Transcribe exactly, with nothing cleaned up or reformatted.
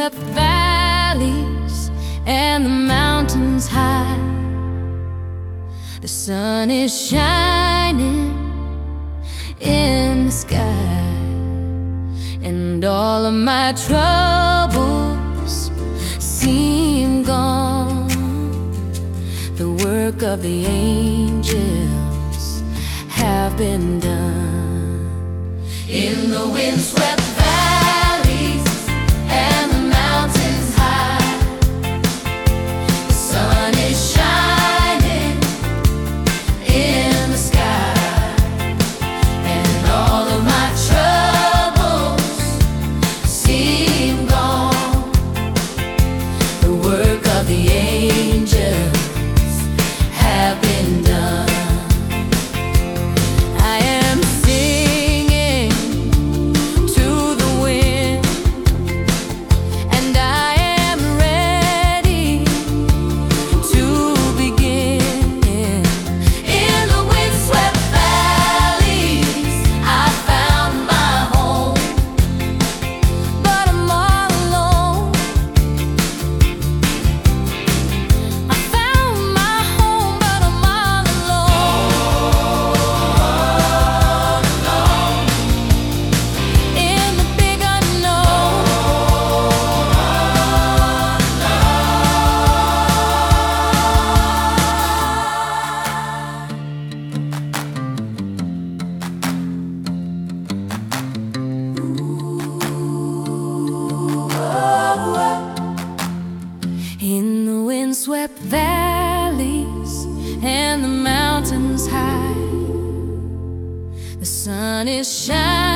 windswept valleys and the mountains high. The sun is shining in the sky, and all of my troubles seem gone. The work of the angels have been done. In the windswept valleys and the mountains high, the sun is shining in the sky, and all of my troubles seem gone. The work of the angels have been done. I am singing to the wind, and I am ready to begin. In the windswept valleys I found my home, but I'm all alone. I found my home, but I'm all alone. In the big unknown. In the windswept valleys and the mountains high, the sun is shining